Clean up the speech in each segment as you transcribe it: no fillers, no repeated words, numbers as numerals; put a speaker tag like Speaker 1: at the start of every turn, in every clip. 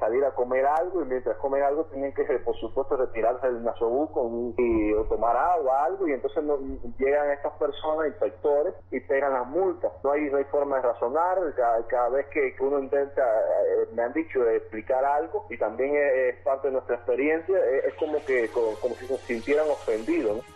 Speaker 1: salir a comer algo, y mientras comen algo tienen que, por supuesto, retirarse del nasobuco o tomar agua, algo, y entonces llegan estas personas, inspectores, y pegan las multas. No hay forma de razonar. Cada vez que uno intenta, me han dicho, explicar algo, y también es parte de nuestra experiencia, es como si se sintieran ofendidos, ¿no?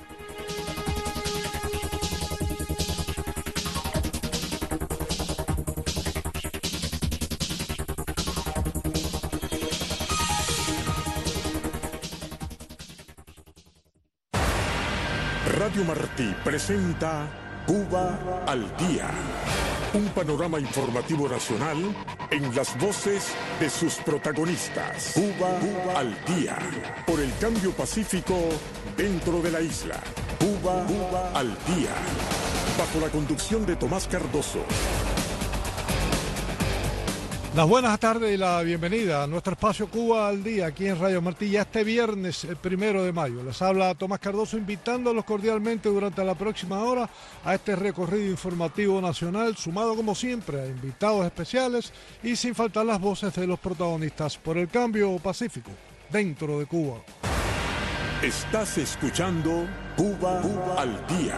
Speaker 2: Radio Martí presenta Cuba al Día, un panorama informativo nacional en las voces de sus protagonistas. Cuba al Día, por el cambio pacífico dentro de la isla. Cuba al Día, bajo la conducción de Tomás Cardoso.
Speaker 3: Las buenas tardes y la bienvenida a nuestro espacio Cuba al Día, aquí en Radio Martí, ya este viernes, el 1 de mayo. Les habla Tomás Cardoso, invitándolos cordialmente durante la próxima hora a este recorrido informativo nacional, sumado como siempre a invitados especiales y sin faltar las voces de los protagonistas por el cambio pacífico dentro de Cuba.
Speaker 2: Estás escuchando Cuba al Día.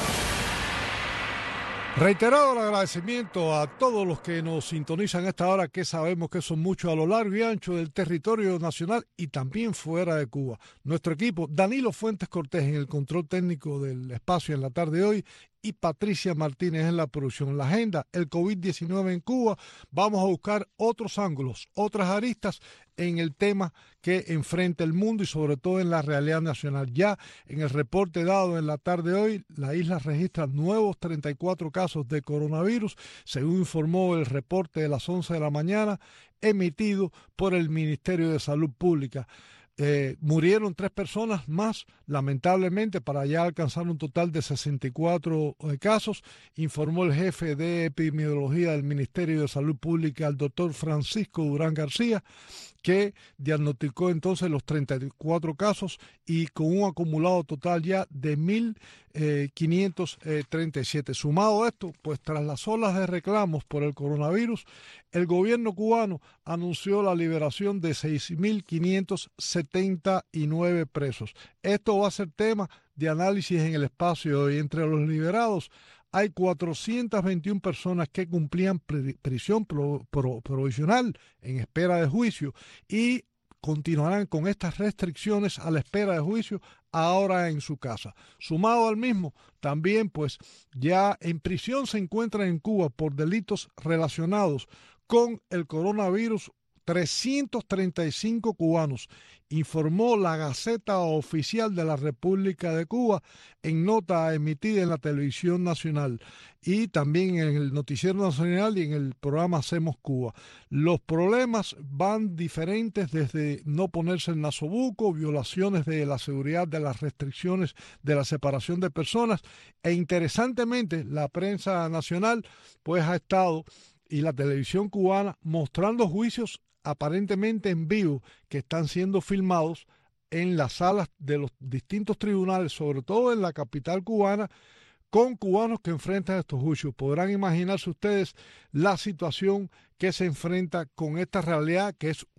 Speaker 3: Reiterado el agradecimiento a todos los que nos sintonizan a esta hora, que sabemos que son muchos a lo largo y ancho del territorio nacional y también fuera de Cuba. Nuestro equipo, Danilo Fuentes Cortés en el control técnico del espacio en la tarde de hoy y Patricia Martínez en la producción. La agenda, el COVID-19 en Cuba, vamos a buscar otros ángulos, otras aristas en el tema que enfrenta el mundo y sobre todo en la realidad nacional. Ya en el reporte dado en la tarde de hoy, la isla registra nuevos 34 casos de coronavirus, según informó el reporte de las 11 de la mañana emitido por el Ministerio de Salud Pública. Murieron 3 personas más, lamentablemente, para ya alcanzar un total de 64 casos, informó el jefe de epidemiología del Ministerio de Salud Pública, el doctor Francisco Durán García, que diagnosticó entonces los 34 casos y con un acumulado total ya de 1.537. Sumado a esto, pues tras las olas de reclamos por el coronavirus, el gobierno cubano anunció la liberación de 6.579 presos. Esto va a ser tema de análisis en el espacio y entre los liberados hay 421 personas que cumplían prisión provisional en espera de juicio y continuarán con estas restricciones a la espera de juicio ahora en su casa. Sumado al mismo, también pues ya en prisión se encuentran en Cuba por delitos relacionados con el coronavirus 335 cubanos, informó la Gaceta Oficial de la República de Cuba en nota emitida en la televisión nacional y también en el noticiero nacional y en el programa Hacemos Cuba. Los problemas van diferentes, desde no ponerse el nasobuco, violaciones de la seguridad, de las restricciones de la separación de personas, e interesantemente la prensa nacional pues ha estado y la televisión cubana mostrando juicios aparentemente en vivo que están siendo filmados en las salas de los distintos tribunales, sobre todo en la capital cubana, con cubanos que enfrentan estos juicios. Podrán imaginarse ustedes la situación que se enfrenta con esta realidad, que es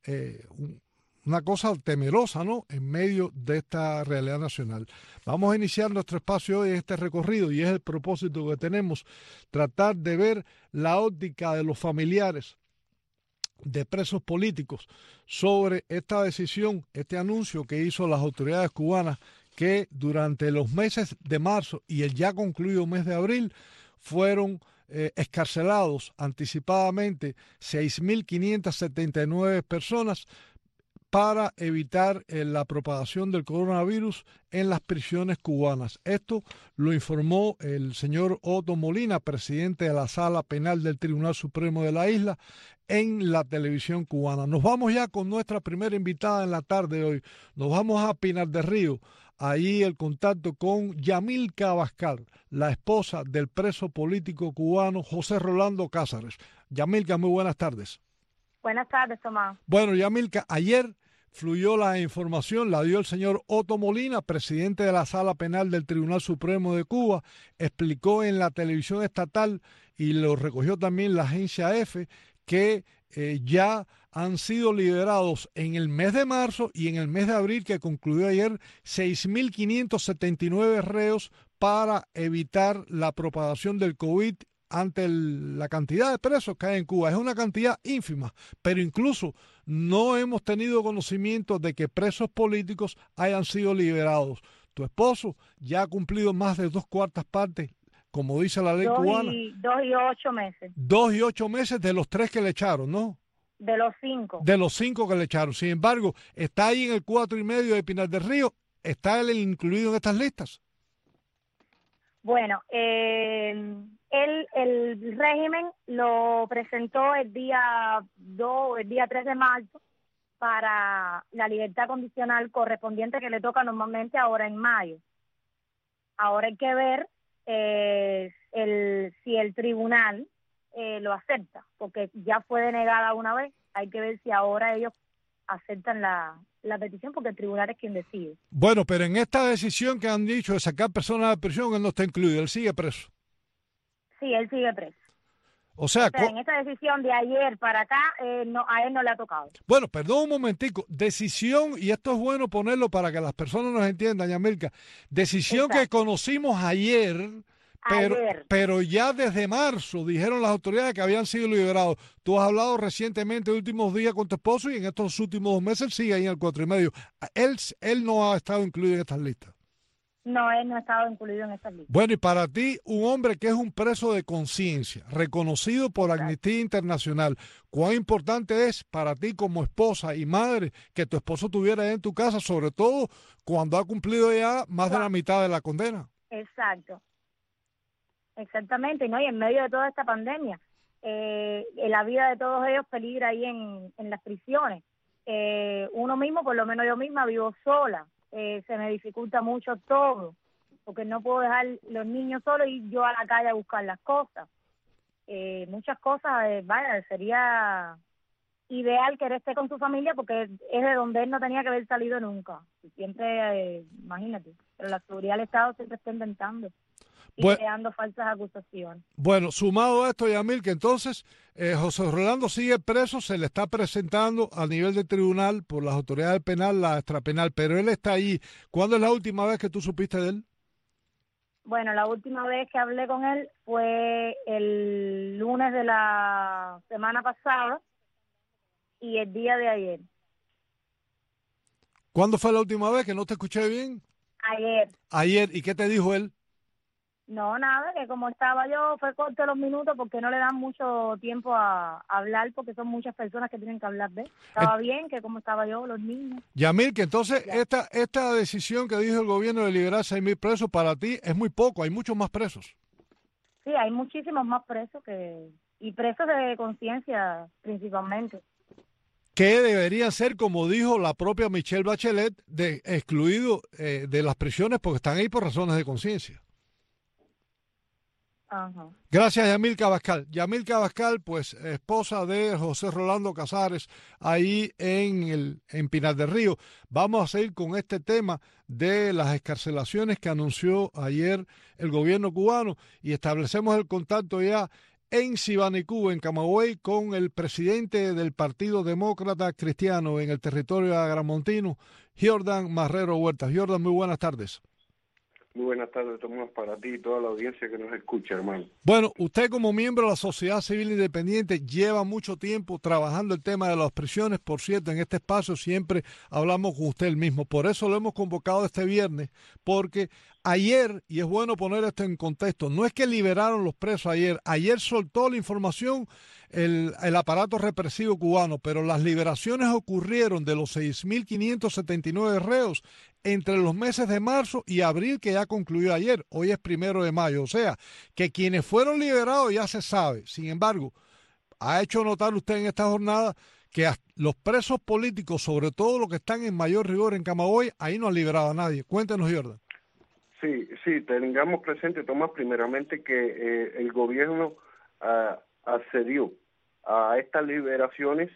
Speaker 3: una cosa temerosa, ¿no?, en medio de esta realidad nacional. Vamos a iniciar nuestro espacio hoy en este recorrido y es el propósito que tenemos, tratar de ver la óptica de los familiares de presos políticos sobre esta decisión, este anuncio que hizo las autoridades cubanas, que durante los meses de marzo y el ya concluido mes de abril fueron excarcelados anticipadamente 6.579 personas para evitar la propagación del coronavirus en las prisiones cubanas. Esto lo informó el señor Otto Molina, presidente de la Sala Penal del Tribunal Supremo de la isla, en la televisión cubana. Nos vamos ya con nuestra primera invitada en la tarde de hoy. Nos vamos a Pinar del Río. Ahí el contacto con Yamilca Abascal, la esposa del preso político cubano José Rolando Cázares. Yamilca, muy buenas tardes.
Speaker 4: Buenas tardes, Tomás.
Speaker 3: Bueno, Yamilca, ayer fluyó la información, la dio el señor Otto Molina, presidente de la Sala Penal del Tribunal Supremo de Cuba, explicó en la televisión estatal y lo recogió también la agencia EFE, que ya han sido liberados en el mes de marzo y en el mes de abril, que concluyó ayer, 6.579 reos para evitar la propagación del COVID ante la cantidad de presos que hay en Cuba. Es una cantidad ínfima, pero incluso no hemos tenido conocimiento de que presos políticos hayan sido liberados. Tu esposo ya ha cumplido más de 2/4 partes, como dice la ley cubana.
Speaker 4: 2 y 8 meses.
Speaker 3: 2 y 8 meses de los 3 que le echaron, ¿no?
Speaker 4: De los 5.
Speaker 3: De los 5 que le echaron. Sin embargo, está ahí en el 4,5 de Pinar del Río. ¿Está él incluido en estas listas?
Speaker 4: Bueno, el régimen lo presentó el día 3 de marzo para la libertad condicional correspondiente que le toca normalmente ahora en mayo. Ahora hay que ver si el tribunal lo acepta, porque ya fue denegada una vez. Hay que ver si ahora ellos aceptan la petición, porque el tribunal es quien decide.
Speaker 3: Bueno, pero en esta decisión que han dicho de sacar personas de prisión, él no está incluido, él sigue preso.
Speaker 4: Sí, él sigue preso.
Speaker 3: O sea,
Speaker 4: en esta decisión de ayer para acá, a él no le ha tocado.
Speaker 3: Bueno, perdón un momentico, decisión, y esto es bueno ponerlo para que las personas nos entiendan, Yamilka, decisión
Speaker 4: Exacto.
Speaker 3: que conocimos ayer, pero ya desde marzo dijeron las autoridades que habían sido liberados. Tú has hablado recientemente, de últimos días, con tu esposo, y en estos últimos 2 meses sigue ahí en el 4,5. Él no ha estado incluido en estas listas.
Speaker 4: No, él no ha estado incluido en estas listas.
Speaker 3: Bueno, y para ti, un hombre que es un preso de conciencia, reconocido por Amnistía Internacional, ¿cuán importante es para ti como esposa y madre que tu esposo estuviera ahí en tu casa, sobre todo cuando ha cumplido ya más de la mitad de la condena?
Speaker 4: Exacto. Exactamente, ¿no? Y en medio de toda esta pandemia, la vida de todos ellos peligra ahí en las prisiones. Uno mismo, por lo menos yo misma, vivo sola. Se me dificulta mucho todo, porque no puedo dejar los niños solos y yo a la calle a buscar las cosas. Muchas cosas, sería ideal que él esté con su familia, porque es de donde él no tenía que haber salido nunca. Siempre, imagínate, pero la seguridad del Estado siempre está inventando y creando falsas acusaciones.
Speaker 3: Bueno, sumado a esto, Yamil, que entonces José Rolando sigue preso, se le está presentando a nivel de tribunal por las autoridades penal, la extrapenal, pero él está ahí. ¿Cuándo es la última vez que tú supiste de él?
Speaker 4: Bueno, la última vez que hablé con él fue el lunes de la semana pasada y el día de ayer.
Speaker 3: ¿Cuándo fue la última vez que no te escuché bien?
Speaker 4: Ayer.
Speaker 3: Ayer, ¿y qué te dijo él?
Speaker 4: No, nada, que como estaba yo, fue corto los minutos porque no le dan mucho tiempo a hablar, porque son muchas personas que tienen que hablar de él. Estaba bien, que como estaba yo, los niños.
Speaker 3: Yamil, que entonces esta decisión que dijo el gobierno de liberar 6.000 presos para ti es muy poco, hay muchos más presos.
Speaker 4: Sí, hay muchísimos más presos y presos de conciencia principalmente.
Speaker 3: Que deberían ser, como dijo la propia Michelle Bachelet, excluidos de las prisiones porque están ahí por razones de conciencia.
Speaker 4: Ajá.
Speaker 3: Gracias, Yamilka Abascal. Yamilka Abascal, pues esposa de José Rolando Casares, ahí en Pinar del Río. Vamos a seguir con este tema de las excarcelaciones que anunció ayer el gobierno cubano y establecemos el contacto ya en Sibanicú, en Camagüey, con el presidente del Partido Demócrata Cristiano en el territorio agramontino, Jordan Marrero Huertas. Jordan, muy buenas tardes.
Speaker 5: Muy buenas tardes, Tomás, para ti y toda la audiencia que nos escucha, hermano.
Speaker 3: Bueno, usted como miembro de la Sociedad Civil Independiente lleva mucho tiempo trabajando el tema de las prisiones. Por cierto, en este espacio siempre hablamos con usted el mismo. Por eso lo hemos convocado este viernes, porque ayer, y es bueno poner esto en contexto, no es que liberaron los presos ayer soltó la información el aparato represivo cubano, pero las liberaciones ocurrieron de los 6.579 reos entre los meses de marzo y abril, que ya concluyó ayer. Hoy es 1 de mayo, o sea, que quienes fueron liberados ya se sabe. Sin embargo, ha hecho notar usted en esta jornada que los presos políticos, sobre todo los que están en mayor rigor en Camagüey, ahí no han liberado a nadie. Cuéntenos, Jordan.
Speaker 5: Sí, tengamos presente, Tomás, primeramente que el gobierno accedió a estas liberaciones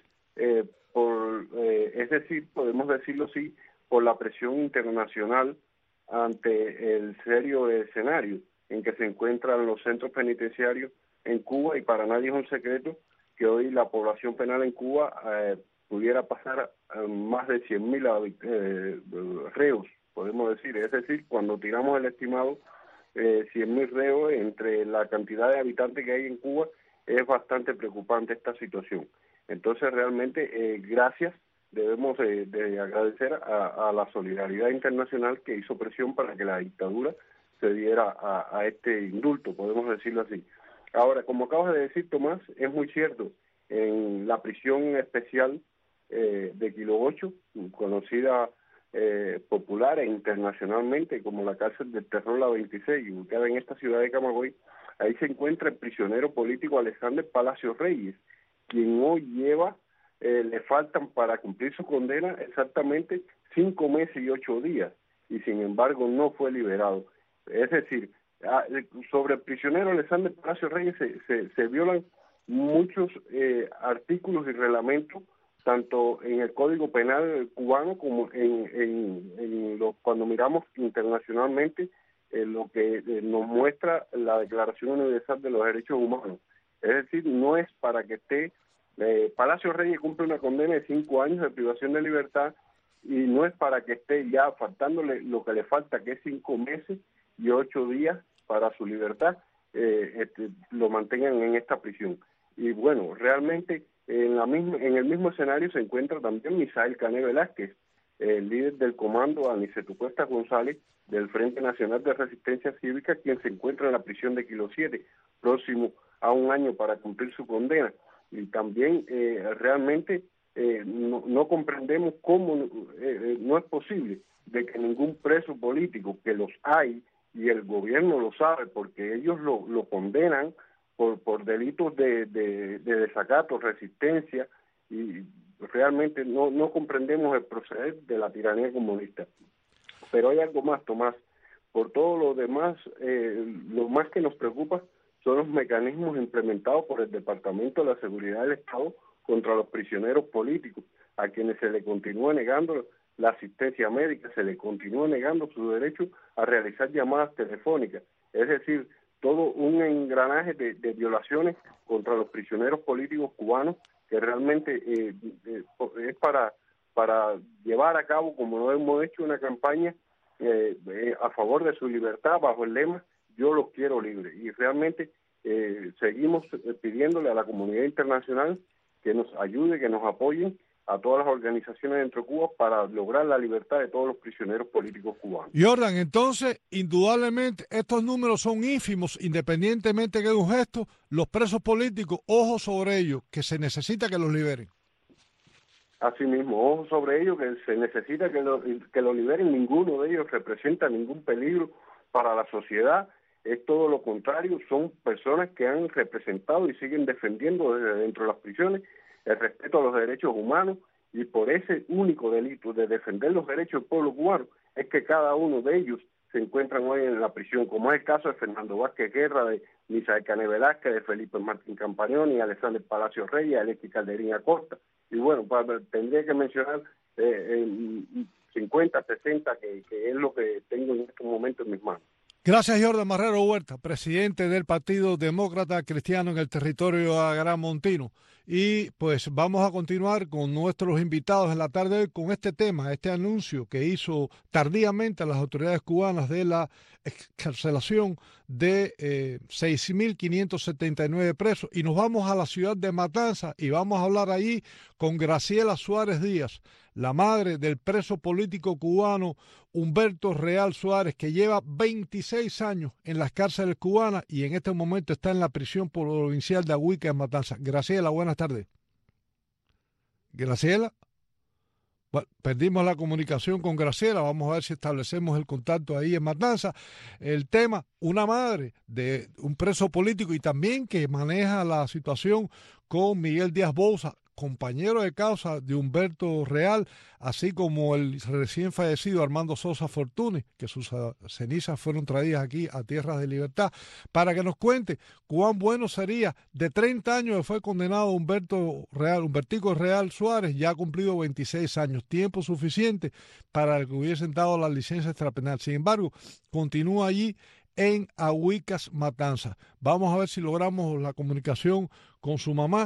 Speaker 5: es decir, podemos decirlo así, por la presión internacional ante el serio escenario en que se encuentran los centros penitenciarios en Cuba, y para nadie es un secreto que hoy la población penal en Cuba pudiera pasar a más de 100.000 reos, podemos decir. Es decir, cuando tiramos el estimado, 100.000 reos entre la cantidad de habitantes que hay en Cuba, es bastante preocupante esta situación. Entonces, realmente, gracias, debemos de agradecer a la solidaridad internacional que hizo presión para que la dictadura se diera a este indulto, podemos decirlo así. Ahora, como acabas de decir, Tomás, es muy cierto, en la prisión especial de Kilo 8, conocida popular e internacionalmente como la cárcel del terror La 26, ubicada en esta ciudad de Camagüey, ahí se encuentra el prisionero político Alexander Palacios Reyes, quien hoy lleva, le faltan para cumplir su condena exactamente 5 meses y 8 días, y sin embargo no fue liberado. Es decir, sobre el prisionero Alexander Palacios Reyes se violan muchos artículos y reglamentos, tanto en el Código Penal cubano como cuando miramos internacionalmente lo que nos muestra la Declaración Universal de los Derechos Humanos. Es decir, no es para que esté... Palacios Reyes cumple una condena de 5 años de privación de libertad y no es para que esté ya faltándole lo que le falta, que es 5 meses y 8 días para su libertad, lo mantengan en esta prisión. Y bueno, realmente en el mismo escenario se encuentra también Misael Cané Velázquez, el líder del comando Aniceto Cuesta González del Frente Nacional de Resistencia Cívica, quien se encuentra en la prisión de Kilo 7, próximo a 1 año para cumplir su condena. Y también realmente no comprendemos cómo no es posible de que ningún preso político, que los hay, y el gobierno lo sabe porque ellos lo condenan por delitos de desacato, resistencia, y realmente no comprendemos el proceder de la tiranía comunista. Pero hay algo más, Tomás. Por todo lo demás, lo más que nos preocupa son los mecanismos implementados por el Departamento de la Seguridad del Estado contra los prisioneros políticos, a quienes se le continúa negando la asistencia médica, se le continúa negando su derecho a realizar llamadas telefónicas. Es decir, todo un engranaje de violaciones contra los prisioneros políticos cubanos que realmente es para llevar a cabo, como lo hemos hecho, una campaña a favor de su libertad bajo el lema "Yo los quiero libres". Y realmente seguimos pidiéndole a la comunidad internacional que nos ayude, que nos apoyen a todas las organizaciones dentro de Cuba para lograr la libertad de todos los prisioneros políticos cubanos.
Speaker 3: Jordan, entonces, indudablemente, estos números son ínfimos, independientemente que de un gesto, los presos políticos, ojo sobre ellos, que se necesita que los liberen.
Speaker 5: Así mismo, ojo sobre ellos, que se necesita que lo liberen. Ninguno de ellos representa ningún peligro para la sociedad, es todo lo contrario, son personas que han representado y siguen defendiendo desde dentro de las prisiones el respeto a los derechos humanos, y por ese único delito de defender los derechos del pueblo cubano es que cada uno de ellos se encuentran hoy en la prisión, como es el caso de Fernando Vázquez Guerra, de Misael Cané Velázquez, de Felipe Martín Campagnoni, Alexander Palacios Reyes, Alexis Calderín Acosta, y bueno, tendría que mencionar 50, 60, que es lo que tengo en este momento en mis manos.
Speaker 3: Gracias, Jordan Marrero Huerta, presidente del Partido Demócrata Cristiano en el territorio agramontino. Y pues vamos a continuar con nuestros invitados en la tarde de hoy con este tema, este anuncio que hizo tardíamente a las autoridades cubanas de la excarcelación de 6.579 presos. Y nos vamos a la ciudad de Matanzas y vamos a hablar allí con Graciela Suárez Díaz, la madre del preso político cubano Humberto Real Suárez, que lleva 26 años en las cárceles cubanas y en este momento está en la prisión provincial de Agüica en Matanzas. Graciela, buenas tardes. Graciela. Bueno, perdimos la comunicación con Graciela, vamos a ver si establecemos el contacto ahí en Matanzas. El tema, una madre de un preso político y también que maneja la situación con Miguel Díaz Bouza, compañero de causa de Humberto Real, así como el recién fallecido Armando Sosa Fortuny, que sus cenizas fueron traídas aquí a Tierras de Libertad, para que nos cuente cuán bueno sería, de 30 años que fue condenado Humbertico Real Suárez, ya ha cumplido 26 años, tiempo suficiente para que hubiesen dado la licencia extrapenal. Sin embargo, continúa allí en Agüicas, Matanzas. Vamos a ver si logramos la comunicación con su mamá,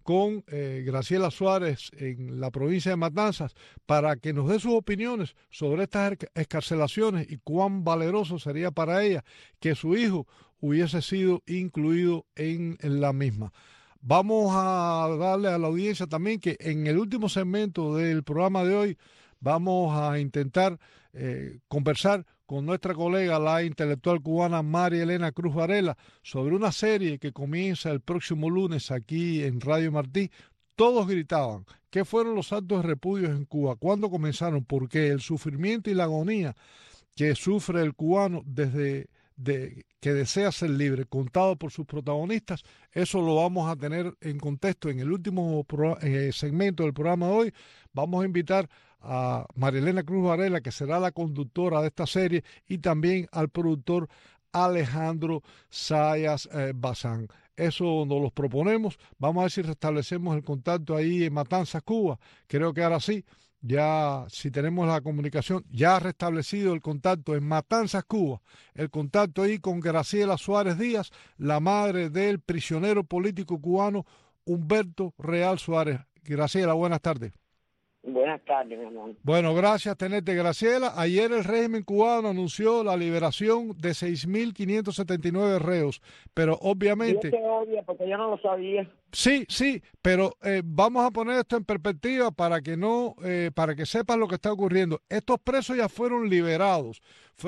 Speaker 3: con Graciela Suárez en la provincia de Matanzas para que nos dé sus opiniones sobre estas excarcelaciones y cuán valeroso sería para ella que su hijo hubiese sido incluido en la misma. Vamos a darle a la audiencia también que en el último segmento del programa de hoy vamos a intentar conversar con nuestra colega, la intelectual cubana María Elena Cruz Varela, sobre una serie que comienza el próximo lunes aquí en Radio Martí. Todos gritaban, ¿qué fueron los actos de repudio en Cuba? ¿Cuándo comenzaron? Porque el sufrimiento y la agonía que sufre el cubano desde que desea ser libre, contado por sus protagonistas, eso lo vamos a tener en contexto en el último segmento del programa de hoy. Vamos a invitar a María Elena Cruz Varela, que será la conductora de esta serie, y también al productor Alejandro Sayas Bazán. Eso nos los proponemos. Vamos a ver si restablecemos el contacto ahí en Matanzas, Cuba. Creo que ahora sí. Ya, si tenemos la comunicación, ya ha restablecido el contacto en Matanzas, Cuba, el contacto ahí con Graciela Suárez Díaz, la madre del prisionero político cubano Humberto Real Suárez. Graciela, buenas tardes.
Speaker 6: Buenas tardes, mi amor.
Speaker 3: Bueno, gracias tenerte, Graciela. Ayer el régimen cubano anunció la liberación de 6.579 reos, pero obviamente...
Speaker 6: Yo te odio porque yo no lo sabía.
Speaker 3: Sí, pero vamos a poner esto en perspectiva para que para que sepan lo que está ocurriendo. Estos presos ya fueron liberados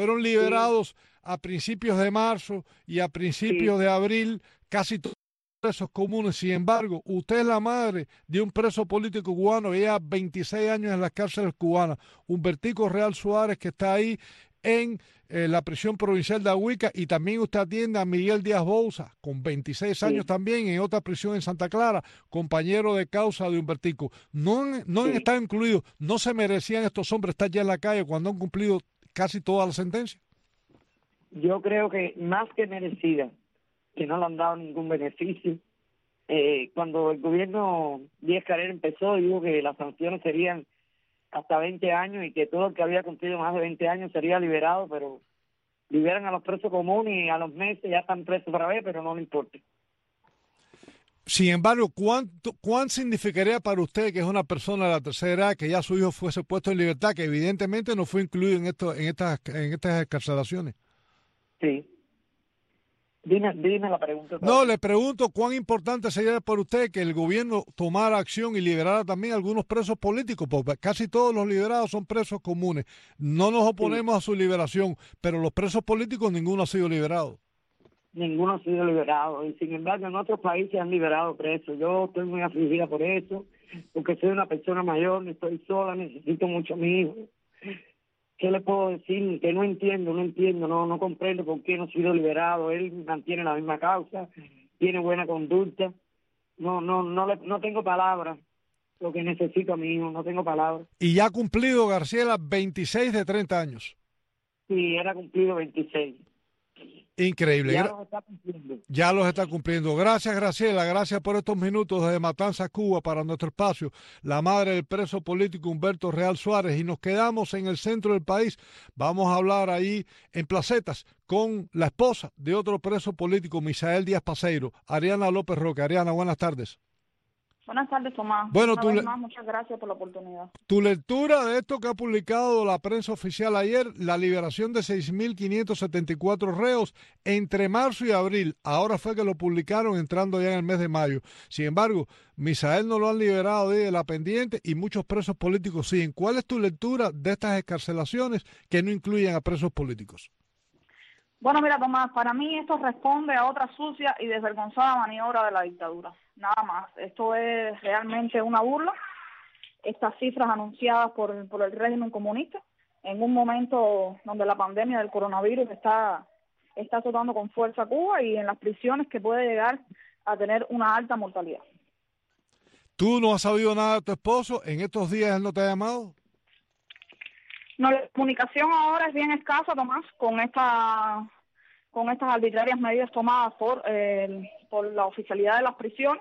Speaker 3: a principios de marzo y a principios de abril, casi todos presos comunes. Sin embargo, usted es la madre de un preso político cubano que lleva 26 años en las cárceles cubanas, Humbertico Real Suárez, que está ahí en la prisión provincial de Ahuica, y también usted atiende a Miguel Díaz Bouza, con 26 años también, en otra prisión en Santa Clara, compañero de causa de Humbertico. No han estado incluidos. ¿No se merecían estos hombres estar ya en la calle cuando han cumplido casi toda la sentencia?
Speaker 6: Yo creo que más que merecida, que no le han dado ningún beneficio. Cuando el gobierno Díaz-Canel empezó, dijo que las sanciones serían hasta 20 años y que todo el que había cumplido más de 20 años sería liberado, pero liberan a los presos comunes y a los meses ya están presos otra vez, pero no le importa.
Speaker 3: Sin embargo, ¿cuán significaría para usted, que es una persona de la tercera edad, que ya su hijo fuese puesto en libertad, que evidentemente no fue incluido en estas excarcelaciones?
Speaker 6: Sí. Dime la pregunta.
Speaker 3: No, le pregunto cuán importante sería para usted que el gobierno tomara acción y liberara también a algunos presos políticos, porque casi todos los liberados son presos comunes. No nos oponemos a su liberación, pero los presos políticos ninguno ha sido liberado.
Speaker 6: Ninguno ha sido liberado, y sin embargo en otros países han liberado presos. Yo estoy muy afligida por eso, porque soy una persona mayor, estoy sola, necesito mucho a mi hijo. ¿Qué le puedo decir? Que no entiendo, no comprendo por qué no ha sido liberado. Él mantiene la misma causa, tiene buena conducta. No tengo palabras. Lo que necesito a mi hijo, no tengo palabras.
Speaker 3: Y ya ha cumplido, Graciela, 26 de 30 años.
Speaker 6: Sí, era cumplido 26.
Speaker 3: Increíble.
Speaker 6: Ya los está cumpliendo.
Speaker 3: Ya los está cumpliendo. Gracias, Graciela. Gracias por estos minutos desde Matanzas, Cuba, para nuestro espacio. La madre del preso político Humberto Real Suárez. Y nos quedamos en el centro del país. Vamos a hablar ahí en Placetas con la esposa de otro preso político, Misael Díaz Paseiro, Ariana López Roque. Ariana, buenas tardes.
Speaker 7: Buenas tardes, Tomás.
Speaker 3: Bueno,
Speaker 7: muchas gracias por la oportunidad.
Speaker 3: Tu lectura de esto que ha publicado la prensa oficial ayer, la liberación de 6.574 reos entre marzo y abril. Ahora fue que lo publicaron entrando ya en el mes de mayo. Sin embargo, Misael no lo han liberado de la pendiente y muchos presos políticos siguen. ¿Cuál es tu lectura de estas excarcelaciones que no incluyen a presos políticos?
Speaker 7: Bueno, mira, Tomás, para mí esto responde a otra sucia y desvergonzada maniobra de la dictadura. Nada más. Esto es realmente una burla. Estas cifras anunciadas por el régimen comunista en un momento donde la pandemia del coronavirus está azotando con fuerza a Cuba y en las prisiones que puede llegar a tener una alta mortalidad.
Speaker 3: ¿Tú no has sabido nada de tu esposo? ¿En estos días él no te ha llamado?
Speaker 7: No, la comunicación ahora es bien escasa, Tomás, con estas arbitrarias medidas tomadas por la oficialidad de las prisiones.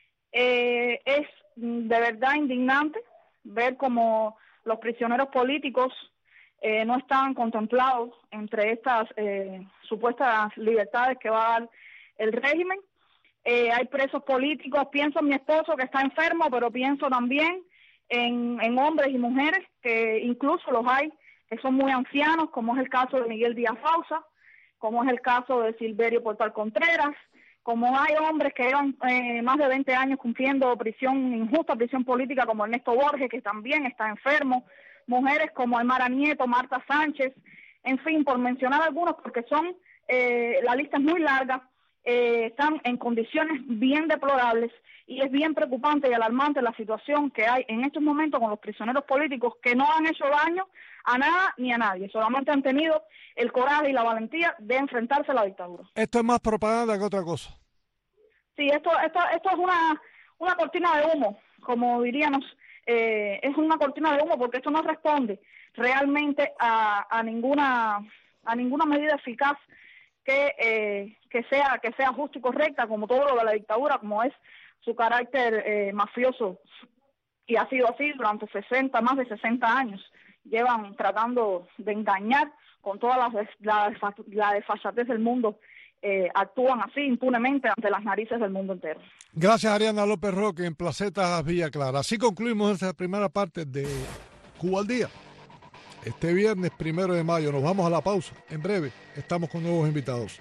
Speaker 7: Es de verdad indignante ver cómo los prisioneros políticos no están contemplados entre estas supuestas libertades que va a dar el régimen. hay presos políticos. Pienso en mi esposo que está enfermo, pero pienso también en hombres y mujeres, que incluso los hay, que son muy ancianos, como es el caso de Miguel Díaz Fausa, como es el caso de Silverio Portal Contreras, como hay hombres que llevan más de 20 años cumpliendo injusta prisión política, como Ernesto Borges, que también está enfermo, mujeres como Aymara Nieto, Marta Sánchez, en fin, por mencionar algunos, porque son, la lista es muy larga, están en condiciones bien deplorables, y es bien preocupante y alarmante la situación que hay en estos momentos con los prisioneros políticos, que no han hecho daño a nada ni a nadie, solamente han tenido el coraje y la valentía de enfrentarse a la dictadura.
Speaker 3: Esto es más propaganda que otra cosa.
Speaker 7: Sí, esto es una cortina de humo, como diríamos, es una cortina de humo, porque esto no responde realmente a ninguna medida eficaz que sea justa y correcta, como todo lo de la dictadura, como es su carácter mafioso, y ha sido así durante más de 60 años. Llevan tratando de engañar con toda la desfachatez del mundo, actúan así impunemente ante las narices del mundo entero.
Speaker 3: Gracias, Ariana López Roque, en Placetas Villa Clara. Así concluimos esta primera parte de Cuba al Día. Este viernes 1 de mayo nos vamos a la pausa. En breve estamos con nuevos invitados.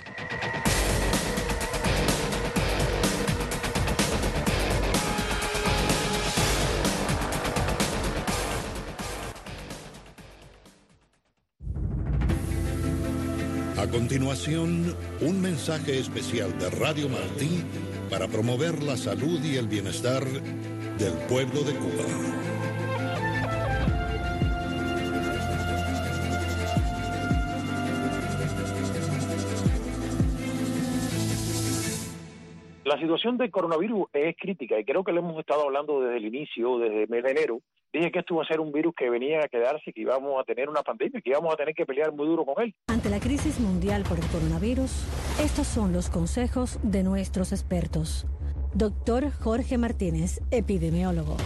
Speaker 8: A continuación, un mensaje especial de Radio Martí para promover la salud y el bienestar del pueblo de Cuba.
Speaker 9: La situación del coronavirus es crítica y creo que lo hemos estado hablando desde el inicio, desde el mes de enero. Dije que esto iba a ser un virus que venía a quedarse, que íbamos a tener una pandemia, que íbamos a tener que pelear muy duro con él.
Speaker 10: Ante la crisis mundial por el coronavirus, estos son los consejos de nuestros expertos. Doctor Jorge Martínez, epidemiólogo.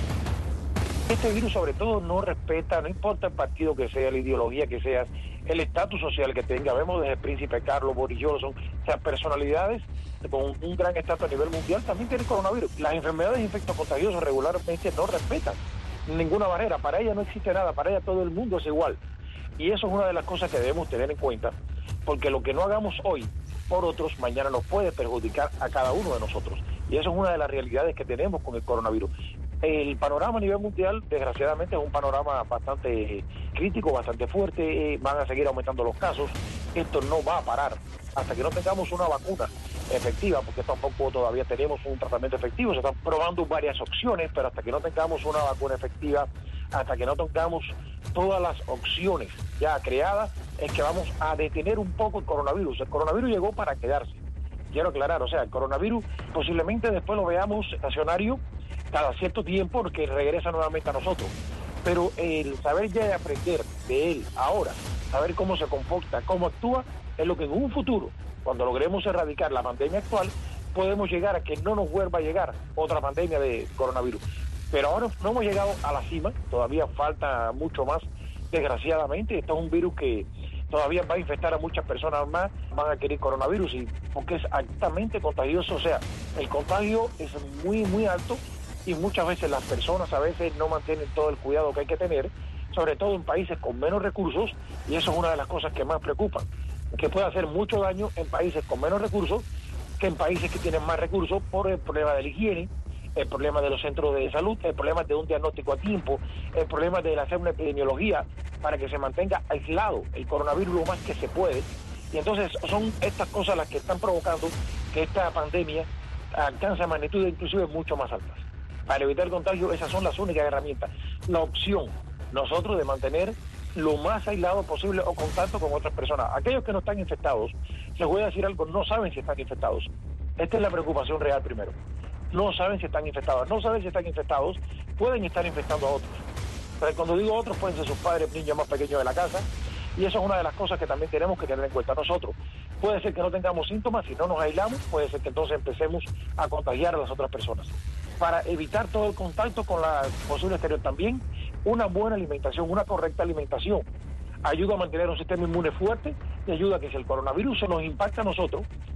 Speaker 9: Este virus sobre todo no respeta, no importa el partido que sea, la ideología que sea, el estatus social que tenga. Vemos desde el príncipe Carlos, Boris Johnson, o sea, personalidades con un gran estatus a nivel mundial también tienen coronavirus. Las enfermedades infectocontagiosos regularmente no respetan ninguna barrera, para ella no existe nada, para ella todo el mundo es igual. Y eso es una de las cosas que debemos tener en cuenta, porque lo que no hagamos hoy por otros, mañana nos puede perjudicar a cada uno de nosotros. Y eso es una de las realidades que tenemos con el coronavirus. El panorama a nivel mundial, desgraciadamente, es un panorama bastante crítico, bastante fuerte. Van a seguir aumentando los casos. Esto no va a parar hasta que no tengamos una vacuna efectiva, porque tampoco todavía tenemos un tratamiento efectivo. Se están probando varias opciones, pero hasta que no tengamos una vacuna efectiva, hasta que no tengamos todas las opciones ya creadas, es que vamos a detener un poco el coronavirus. El coronavirus llegó para quedarse. Quiero aclarar, o sea, el coronavirus posiblemente después lo veamos estacionario cada cierto tiempo, porque regresa nuevamente a nosotros. Pero el saber ya y aprender de él ahora, saber cómo se comporta, cómo actúa, es lo que en un futuro, cuando logremos erradicar la pandemia actual, podemos llegar a que no nos vuelva a llegar otra pandemia de coronavirus. Pero ahora no hemos llegado a la cima, todavía falta mucho más, desgraciadamente. Esto es un virus que todavía va a infectar a muchas personas más, van a adquirir coronavirus, y porque es altamente contagioso, o sea, el contagio es muy, muy alto, y muchas veces las personas a veces no mantienen todo el cuidado que hay que tener, sobre todo en países con menos recursos, y eso es una de las cosas que más preocupan, que puede hacer mucho daño en países con menos recursos que en países que tienen más recursos, por el problema de la higiene, el problema de los centros de salud, el problema de un diagnóstico a tiempo, el problema de hacer una epidemiología para que se mantenga aislado el coronavirus lo más que se puede. Y entonces son estas cosas las que están provocando que esta pandemia alcance magnitudes inclusive mucho más altas. Para evitar el contagio, esas son las únicas herramientas. La opción, nosotros, de mantener lo más aislado posible o contacto con otras personas. Aquellos que no están infectados, les voy a decir algo, no saben si están infectados. Esta es la preocupación real primero. No saben si están infectados. No saben si están infectados, pueden estar infectando a otros. Pero cuando digo otros, pueden ser sus padres, niños más pequeños de la casa. Y eso es una de las cosas que también tenemos que tener en cuenta nosotros. Puede ser que no tengamos síntomas, si no nos aislamos, puede ser que entonces empecemos a contagiar a las otras personas. Para evitar todo el contacto con la posible exterior también, una buena alimentación, una correcta alimentación, ayuda a mantener un sistema inmune fuerte y ayuda a que si el coronavirus se nos impacta a nosotros,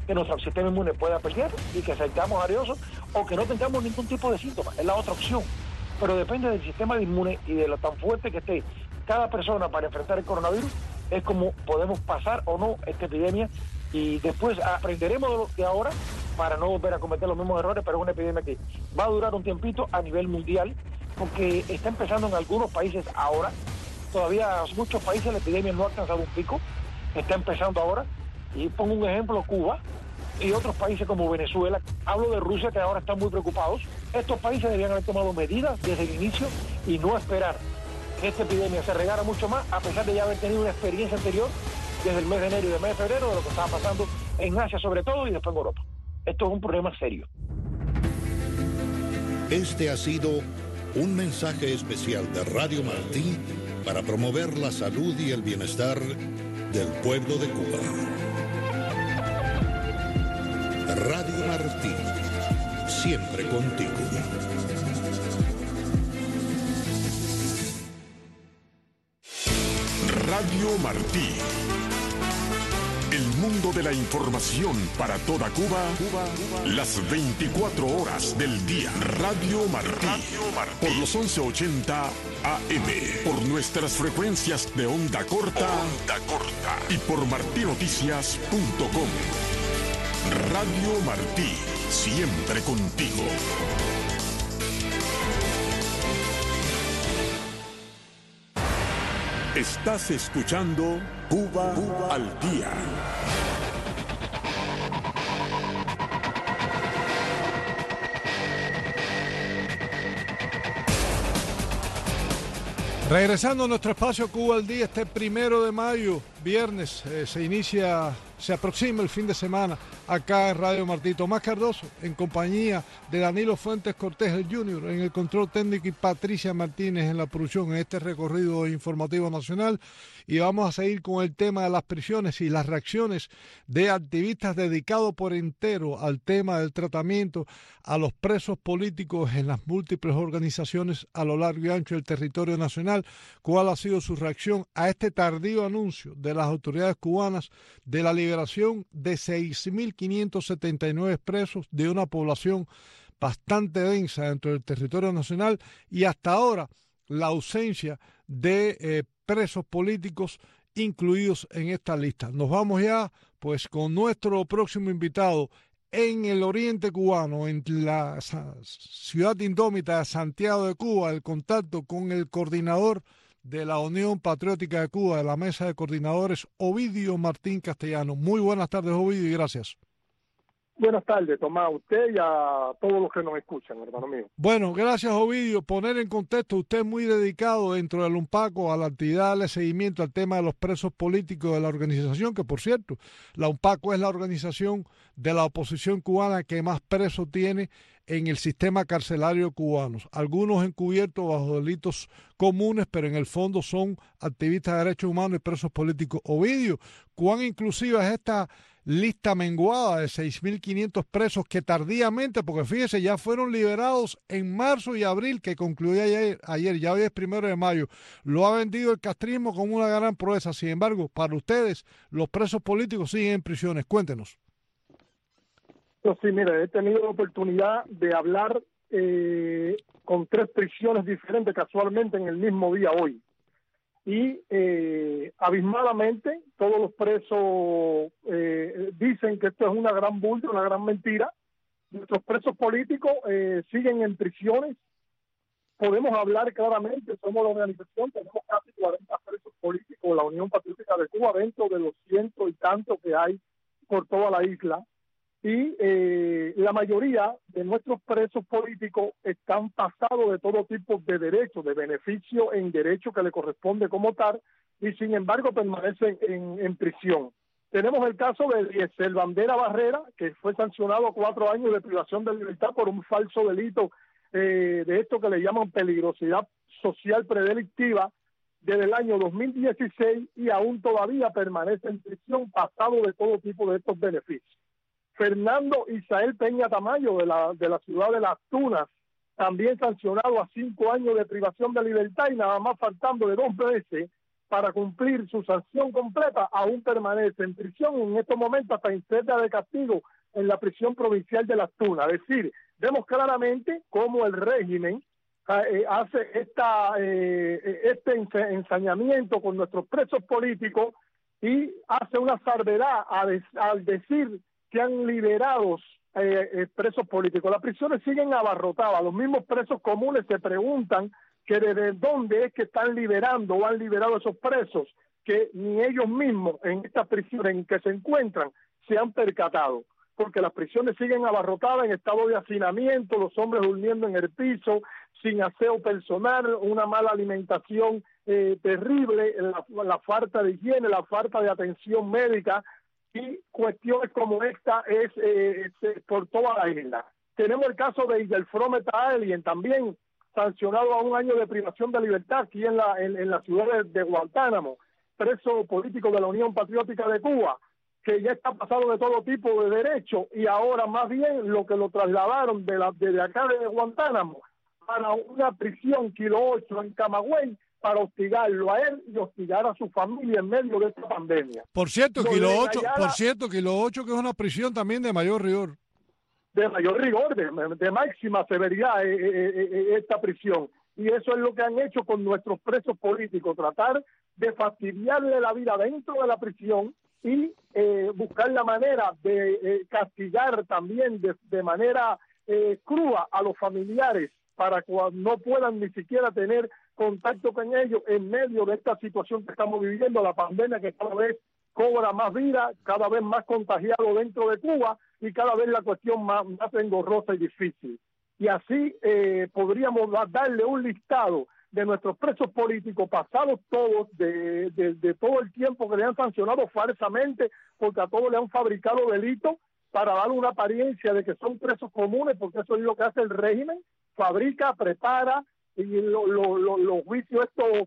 Speaker 9: que nuestro sistema inmune pueda pelear y que salgamos areosos o que no tengamos ningún tipo de síntomas. Es la otra opción. Pero depende del sistema inmune y de lo tan fuerte que esté cada persona para enfrentar el coronavirus, es como podemos pasar o no esta epidemia, y después aprenderemos de ahora para no volver a cometer los mismos errores, pero es una epidemia que va a durar un tiempito a nivel mundial, porque está empezando en algunos países ahora. Todavía muchos países la epidemia no ha alcanzado un pico, está empezando ahora, y pongo un ejemplo, Cuba y otros países como Venezuela. Hablo de Rusia, que ahora están muy preocupados. Estos países deberían haber tomado medidas desde el inicio y no esperar que esta epidemia se regara mucho más, a pesar de ya haber tenido una experiencia anterior desde el mes de enero y el mes de febrero de lo que estaba pasando en Asia sobre todo y después en Europa. Esto es un problema serio.
Speaker 8: Este ha sido un mensaje especial de Radio Martí para promover la salud y el bienestar del pueblo de Cuba. Radio Martí, siempre contigo.
Speaker 2: Radio Martí. El mundo de la información para toda Cuba, las 24 horas del día. Radio Martí. Por los 1180 AM. Por nuestras frecuencias de onda corta. Y por martinoticias.com. Radio Martí. Siempre contigo. Estás escuchando Cuba al Día.
Speaker 3: Regresando a nuestro espacio Cuba al Día, este 1 de mayo, viernes, se aproxima el fin de semana acá en Radio Martí. Tomás Cardoso, en compañía de Danilo Fuentes Cortés, el Junior, en el control técnico, y Patricia Martínez en la producción, en este recorrido informativo nacional. Y vamos a seguir con el tema de las prisiones y las reacciones de activistas dedicados por entero al tema del tratamiento a los presos políticos en las múltiples organizaciones a lo largo y ancho del territorio nacional. ¿Cuál ha sido su reacción a este tardío anuncio de las autoridades cubanas de la liberación de 6.579 presos de una población bastante densa dentro del territorio nacional, y hasta ahora la ausencia de presos políticos incluidos en esta lista? Nos vamos ya pues con nuestro próximo invitado en el oriente cubano, en la ciudad indómita de Santiago de Cuba, el contacto con el coordinador de la Unión Patriótica de Cuba, de la Mesa de Coordinadores, Ovidio Martín Castellano. Muy buenas tardes, Ovidio, y gracias.
Speaker 11: Buenas tardes, Tomás, a usted y a todos los que nos escuchan, hermano mío.
Speaker 3: Bueno, gracias, Ovidio. Poner en contexto, usted es muy dedicado dentro del UNPACO a la actividad de seguimiento al tema de los presos políticos de la organización, que por cierto, la UNPACO es la organización de la oposición cubana que más presos tiene en el sistema carcelario cubano. Algunos encubiertos bajo delitos comunes, pero en el fondo son activistas de derechos humanos y presos políticos. Ovidio, ¿cuán inclusiva es esta lista menguada de 6.500 presos que tardíamente, porque fíjese, ya fueron liberados en marzo y abril, que concluyó ayer, ya hoy es 1 de mayo, lo ha vendido el castrismo como una gran proeza? Sin embargo, para ustedes, los presos políticos siguen en prisiones. Cuéntenos.
Speaker 11: Yo sí, mire, he tenido la oportunidad de hablar con 3 prisiones diferentes casualmente en el mismo día hoy. Y abismadamente todos los presos dicen que esto es una gran bulto, una gran mentira. Nuestros presos políticos siguen en prisiones. Podemos hablar claramente, somos la organización, tenemos casi 40 presos políticos, la Unión Patriótica de Cuba, dentro de los 100 y tantos que hay por toda la isla. Y la mayoría de nuestros presos políticos están pasados de todo tipo de derechos, de beneficio en derecho que le corresponde como tal, y sin embargo permanecen en prisión. Tenemos el caso de Eliezer Bandera Barrera, que fue sancionado a 4 años de privación de libertad por un falso delito de esto que le llaman peligrosidad social predelictiva, desde el año 2016, y aún todavía permanece en prisión, pasado de todo tipo de estos beneficios. Fernando Isael Peña Tamayo, de la ciudad de Las Tunas, también sancionado a 5 años de privación de libertad, y nada más faltando de 2 meses para cumplir su sanción completa, aún permanece en prisión, en estos momentos hasta en celda de castigo en la prisión provincial de Las Tunas. Es decir, vemos claramente cómo el régimen hace este ensañamiento con nuestros presos políticos y hace una salvedad al decir que han liberado presos políticos. Las prisiones siguen abarrotadas, los mismos presos comunes se preguntan que desde dónde es que están liberando o han liberado esos presos, que ni ellos mismos en estas prisiones en que se encuentran se han percatado, porque las prisiones siguen abarrotadas en estado de hacinamiento, los hombres durmiendo en el piso, sin aseo personal, una mala alimentación terrible, la falta de higiene, la falta de atención médica, y cuestiones como esta es por toda la isla. Tenemos el caso de Ildefonso Alien, también sancionado a 1 año de privación de libertad aquí en la ciudad de Guantánamo, preso político de la Unión Patriótica de Cuba, que ya está pasado de todo tipo de derecho, y ahora más bien lo que lo trasladaron desde acá de Guantánamo para una prisión Kilo 8 en Camagüey, para hostigarlo a él y hostigar a su familia en medio de esta pandemia.
Speaker 3: Por cierto, Kilo 8, que es una prisión también de mayor rigor.
Speaker 11: De mayor rigor, de máxima severidad esta prisión. Y eso es lo que han hecho con nuestros presos políticos, tratar de fastidiarle la vida dentro de la prisión y buscar la manera de castigar también de manera cruda a los familiares para que no puedan ni siquiera tener contacto con ellos en medio de esta situación que estamos viviendo, la pandemia que cada vez cobra más vida, cada vez más contagiado dentro de Cuba y cada vez la cuestión más engorrosa y difícil. Y así podríamos darle un listado de nuestros presos políticos pasados todos, de todo el tiempo que le han sancionado falsamente, porque a todos le han fabricado delitos para darle una apariencia de que son presos comunes, porque eso es lo que hace el régimen, fabrica, prepara, y los juicios estos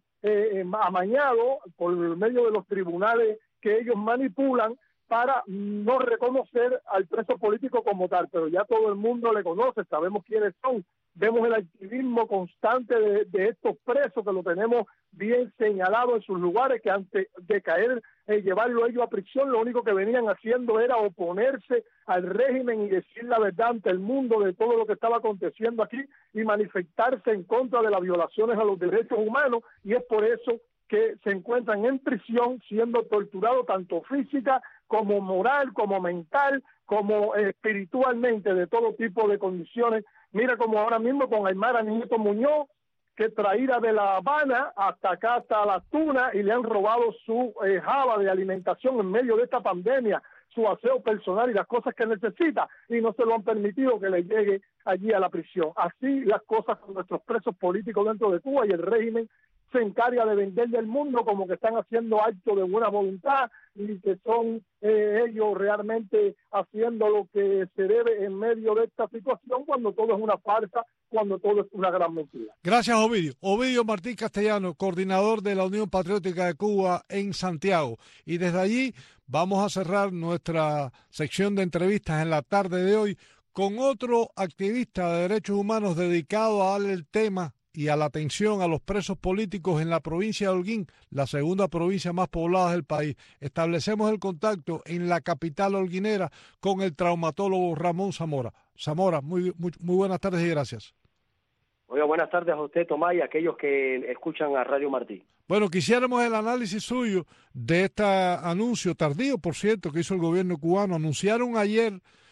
Speaker 11: amañados por medio de los tribunales que ellos manipulan para no reconocer al preso político como tal, pero ya todo el mundo le conoce, sabemos quiénes son, vemos el activismo constante de estos presos que lo tenemos bien señalado en sus lugares, que antes de caer, llevarlo ellos a prisión, lo único que venían haciendo era oponerse al régimen y decir la verdad ante el mundo de todo lo que estaba aconteciendo aquí y manifestarse en contra de las violaciones a los derechos humanos, y es por eso que se encuentran en prisión siendo torturados tanto física como moral, como mental, como espiritualmente, de todo tipo de condiciones. Mira como ahora mismo con Aymara Nieto Muñoz, que traída de La Habana hasta acá, hasta Las Tunas, y le han robado su java de alimentación en medio de esta pandemia, su aseo personal y las cosas que necesita, y no se lo han permitido que le llegue allí a la prisión. Así las cosas con nuestros presos políticos dentro de Cuba, y el régimen se encarga de venderle al mundo como que están haciendo actos de buena voluntad y que son ellos realmente haciendo lo que se debe en medio de esta situación, cuando todo es una farsa, cuando todo es una gran mentira.
Speaker 3: Gracias, Ovidio. Ovidio Martín Castellano, coordinador de la Unión Patriótica de Cuba en Santiago. Y desde allí vamos a cerrar nuestra sección de entrevistas en la tarde de hoy con otro activista de derechos humanos dedicado a darle el tema y a la atención a los presos políticos en la provincia de Holguín, la segunda provincia más poblada del país. Establecemos el contacto en la capital holguinera con el traumatólogo Ramón Zamora. Zamora, muy buenas tardes y gracias.
Speaker 12: Oiga, buenas tardes a usted, Tomás, y a aquellos que escuchan a Radio Martí.
Speaker 3: Bueno, quisiéramos el análisis suyo de este anuncio tardío, por cierto, que hizo el gobierno cubano. Anunciaron ayer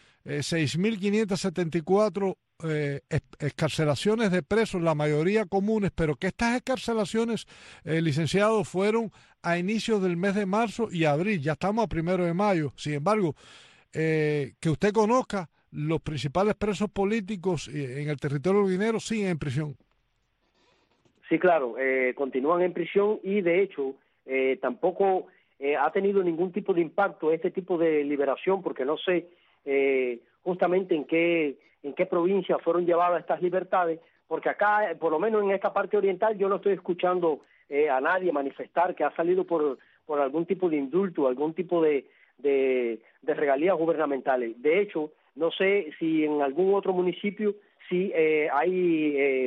Speaker 3: 6.574 excarcelaciones de presos, la mayoría comunes, pero que estas excarcelaciones, licenciados, fueron a inicios del mes de marzo y abril. Ya estamos a 1 de mayo. Sin embargo, que usted conozca, los principales presos políticos en el territorio holguinero siguen en prisión.
Speaker 12: Sí, claro, continúan en prisión y de hecho tampoco ha tenido ningún tipo de impacto este tipo de liberación, porque no sé justamente en qué provincia fueron llevadas estas libertades, porque acá, por lo menos en esta parte oriental, yo no estoy escuchando a nadie manifestar que ha salido por algún tipo de indulto, algún tipo de regalías gubernamentales. De hecho, no sé si en algún otro municipio sí hay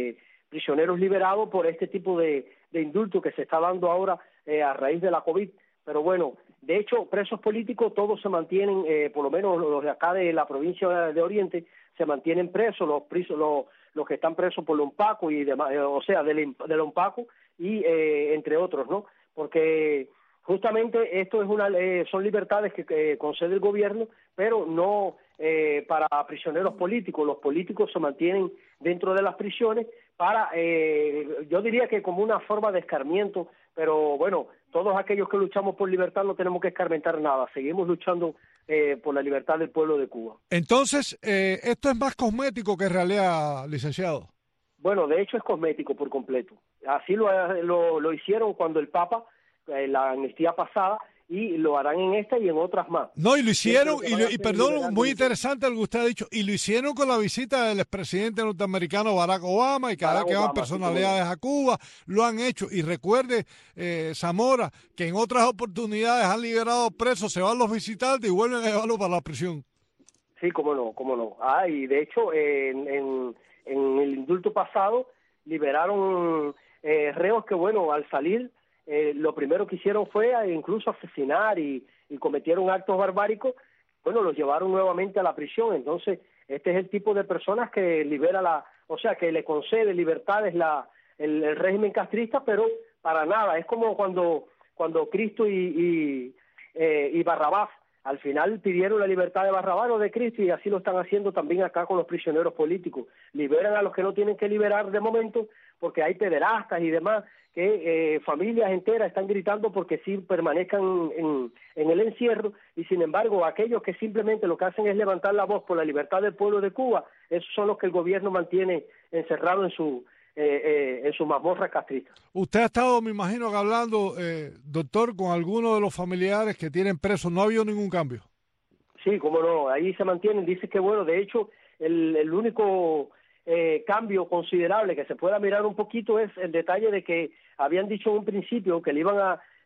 Speaker 12: prisioneros liberados por este tipo de indulto que se está dando ahora a raíz de la COVID. Pero bueno, de hecho, presos políticos todos se mantienen, por lo menos los de acá de la provincia de Oriente, se mantienen presos, los que están presos por Lompaco y demás, o sea, de Lompaco y entre otros, ¿no? Porque justamente esto es son libertades que concede el gobierno, pero no para prisioneros políticos. Los políticos se mantienen dentro de las prisiones para, yo diría que como una forma de escarmiento, pero bueno, todos aquellos que luchamos por libertad no tenemos que escarmentar nada, seguimos luchando por la libertad del pueblo de Cuba.
Speaker 3: Entonces, ¿esto es más cosmético que realidad, licenciado?
Speaker 12: Bueno, de hecho es cosmético por completo. Así lo hicieron cuando el Papa, la amnistía pasada, y lo harán en esta y en otras más.
Speaker 3: No, y lo hicieron, y perdón, muy interesante lo que usted ha dicho, y lo hicieron con la visita del expresidente norteamericano Barack Obama, y cada vez que van personalidades a Cuba, lo han hecho. Y recuerde, Zamora, que en otras oportunidades han liberado presos, se van los visitantes y vuelven a llevarlos para la prisión.
Speaker 12: Sí, cómo no. Y de hecho, en el indulto pasado, liberaron reos que, bueno, al salir, lo primero que hicieron fue incluso asesinar y cometieron actos barbáricos. Bueno, los llevaron nuevamente a la prisión. Entonces, este es el tipo de personas que libera o sea, que le concede libertades el régimen castrista, pero para nada. Es como cuando Cristo y Barrabás al final pidieron la libertad de Barrabás o de Cristo, y así lo están haciendo también acá con los prisioneros políticos. Liberan a los que no tienen que liberar de momento, porque hay pederastas y demás, que familias enteras están gritando porque sí permanezcan en el encierro, y sin embargo aquellos que simplemente lo que hacen es levantar la voz por la libertad del pueblo de Cuba, esos son los que el gobierno mantiene encerrado en su mazmorra castrista.
Speaker 3: Usted ha estado, me imagino, que hablando, doctor, con algunos de los familiares que tienen presos. ¿No ha habido ningún cambio?
Speaker 12: Sí, cómo no, ahí se mantienen. Dice que, bueno, de hecho, el único cambio considerable que se pueda mirar un poquito es el detalle de que habían dicho en un principio que le iban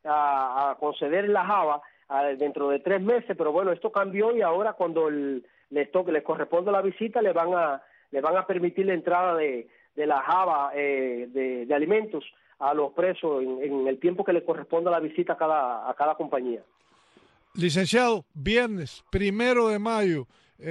Speaker 12: a conceder la java dentro de 3 meses, pero bueno, esto cambió, y ahora cuando les corresponde la visita le van a permitir la entrada de la java de alimentos a los presos en el tiempo que le corresponda la visita a cada compañía.
Speaker 3: Licenciado, viernes 1 de mayo,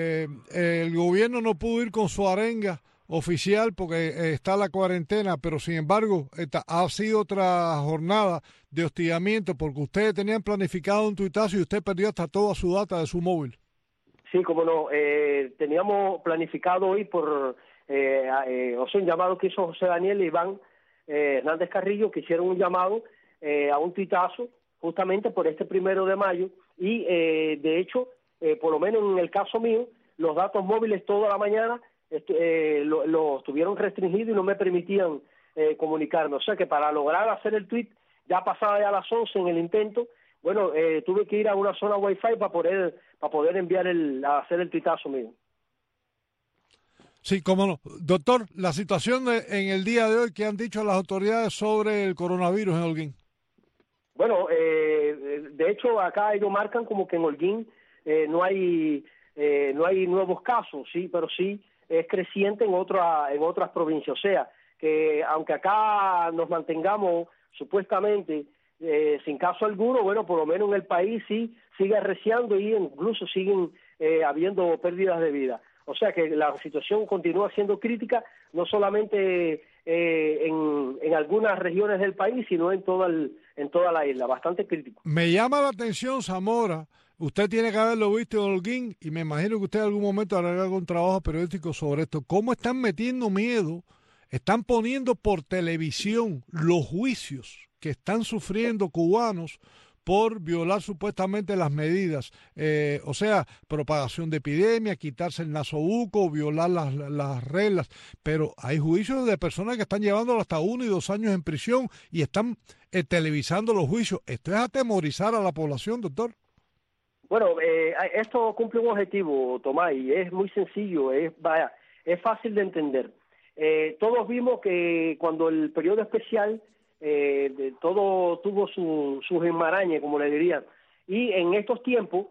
Speaker 3: el gobierno no pudo ir con su arenga oficial porque está la cuarentena, pero sin embargo ha sido otra jornada de hostigamiento porque ustedes tenían planificado un tuitazo y usted perdió hasta toda su data de su móvil.
Speaker 12: Sí, cómo no, teníamos planificado hoy por un llamado que hizo José Daniel e Iván Hernández Carrillo, que hicieron un llamado a un tuitazo justamente por este 1 de mayo, y de hecho, por lo menos en el caso mío, los datos móviles toda la mañana los tuvieron restringidos y no me permitían comunicarme. O sea que para lograr hacer el tweet, ya pasaba ya las 11 en el intento, bueno, tuve que ir a una zona Wi-Fi para poder enviar hacer el tuitazo mío.
Speaker 3: Sí, cómo no. Doctor, la situación en el día de hoy, ¿qué han dicho las autoridades sobre el coronavirus en Holguín?
Speaker 12: Bueno, de hecho acá ellos marcan como que en Holguín no hay nuevos casos, sí, pero sí es creciente en otras provincias. O sea, que aunque acá nos mantengamos supuestamente sin caso alguno, bueno, por lo menos en el país sí sigue arreciando y incluso siguen habiendo pérdidas de vida. O sea que la situación continúa siendo crítica, no solamente en algunas regiones del país, sino en toda la isla, bastante crítico.
Speaker 3: Me llama la atención, Zamora, usted tiene que haberlo visto en Holguín, y me imagino que usted en algún momento hará algún trabajo periodístico sobre esto. ¿Cómo están metiendo miedo? Están poniendo por televisión los juicios que están sufriendo cubanos por violar supuestamente las medidas, o sea, propagación de epidemia, quitarse el nasobuco, violar las reglas, pero hay juicios de personas que están llevándolo hasta 1 y 2 años en prisión y están televisando los juicios. Esto es atemorizar a la población, doctor.
Speaker 12: Bueno, esto cumple un objetivo, Tomás, y es muy sencillo, es fácil de entender. Todos vimos que cuando el periodo especial todo tuvo sus enmarañes, como le dirían, y en estos tiempos,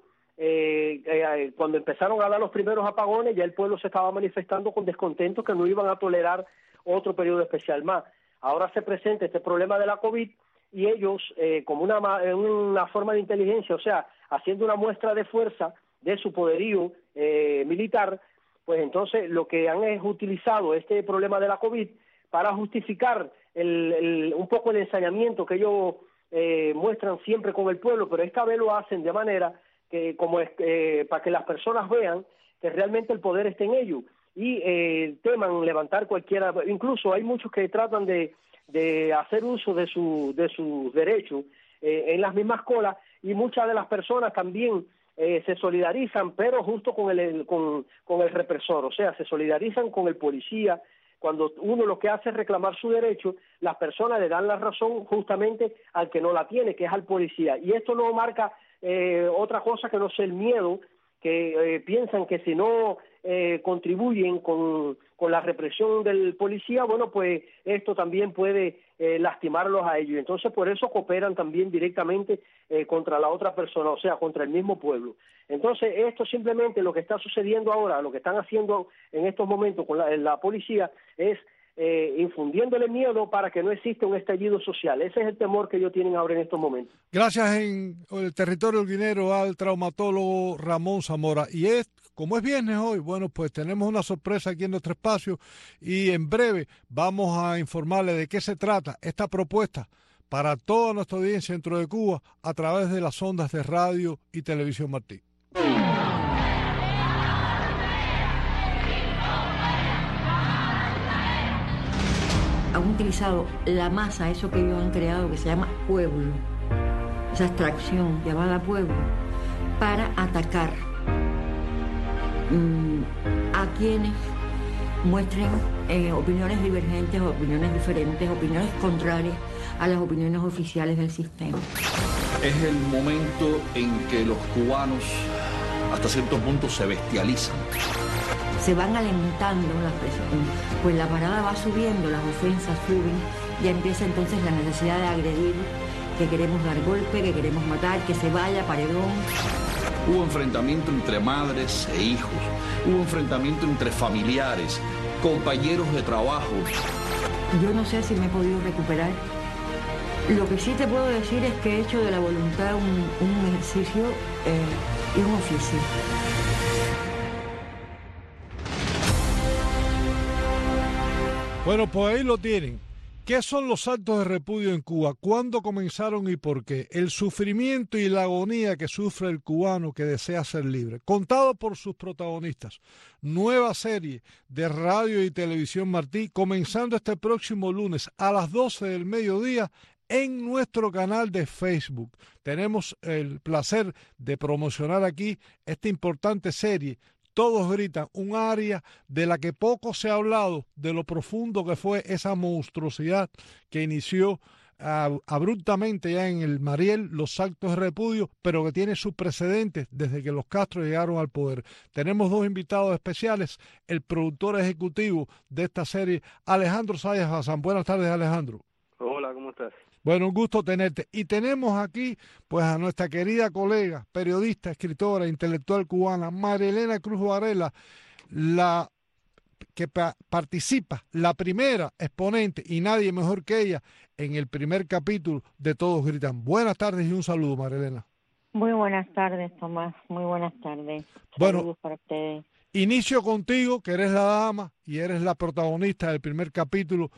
Speaker 12: cuando empezaron a dar los primeros apagones, ya el pueblo se estaba manifestando con descontento que no iban a tolerar otro periodo especial más. Ahora se presenta este problema de la COVID y ellos, como una forma de inteligencia, o sea, haciendo una muestra de fuerza de su poderío militar, pues entonces lo que han es utilizado este problema de la COVID para justificar un poco el ensañamiento que ellos muestran siempre con el pueblo, pero esta vez lo hacen de manera que para que las personas vean que realmente el poder está en ellos y teman levantar cualquiera. Incluso hay muchos que tratan de hacer uso de sus derechos en las mismas colas, y muchas de las personas también se solidarizan, pero justo con el represor, o sea, se solidarizan con el policía. Cuando uno lo que hace es reclamar su derecho, las personas le dan la razón justamente al que no la tiene, que es al policía. Y esto no marca otra cosa que no sea el miedo, que piensan que si no contribuyen con la represión del policía, bueno, pues esto también puede lastimarlos a ellos. Entonces, por eso cooperan también directamente contra la otra persona, o sea, contra el mismo pueblo. Entonces, esto simplemente lo que está sucediendo ahora, lo que están haciendo en estos momentos con la policía es infundiéndole miedo para que no exista un estallido social. Ese es el temor que ellos tienen ahora en estos momentos.
Speaker 3: Gracias en el territorio holguinero al traumatólogo Ramón Zamora. Y como es viernes hoy, bueno, pues tenemos una sorpresa aquí en nuestro espacio y en breve vamos a informarle de qué se trata esta propuesta para toda nuestra audiencia dentro de Cuba a través de las ondas de radio y televisión Martí.
Speaker 13: Han utilizado la masa, eso que ellos han creado, que se llama pueblo, esa abstracción llamada pueblo, para atacar a quienes muestren opiniones divergentes, opiniones diferentes, opiniones contrarias a las opiniones oficiales del sistema.
Speaker 14: Es el momento en que los cubanos hasta cierto punto se bestializan.
Speaker 13: Se van alentando las presiones, pues la parada va subiendo, las ofensas suben, ya empieza entonces la necesidad de agredir, que queremos dar golpe, que queremos matar, que se vaya paredón.
Speaker 14: Hubo enfrentamiento entre madres e hijos, hubo enfrentamiento entre familiares, compañeros de trabajo.
Speaker 13: Yo no sé si me he podido recuperar. Lo que sí te puedo decir es que he hecho de la voluntad un ejercicio y un oficio.
Speaker 3: Bueno, pues ahí lo tienen. ¿Qué son los actos de repudio en Cuba? ¿Cuándo comenzaron y por qué? El sufrimiento y la agonía que sufre el cubano que desea ser libre. Contado por sus protagonistas. Nueva serie de radio y televisión Martí, comenzando este próximo lunes a las 12 del mediodía en nuestro canal de Facebook. Tenemos el placer de promocionar aquí esta importante serie. Todos gritan, un área de la que poco se ha hablado, de lo profundo que fue esa monstruosidad que inició abruptamente ya en el Mariel, los actos de repudio, pero que tiene sus precedentes desde que los Castro llegaron al poder. Tenemos dos invitados especiales, el productor ejecutivo de esta serie, Alejandro Sayas Bazán. Buenas tardes, Alejandro.
Speaker 15: Hola, ¿cómo estás?
Speaker 3: Bueno, un gusto tenerte. Y tenemos aquí pues a nuestra querida colega, periodista, escritora, intelectual cubana, María Elena Cruz Varela, la que participa, la primera exponente, y nadie mejor que ella, en el primer capítulo de Todos Gritan. Buenas tardes y un saludo, María Elena.
Speaker 16: Muy buenas tardes, Tomás. Muy buenas tardes.
Speaker 3: Bueno,
Speaker 16: saludos para ustedes.
Speaker 3: Inicio contigo, que eres la dama y eres la protagonista del primer capítulo.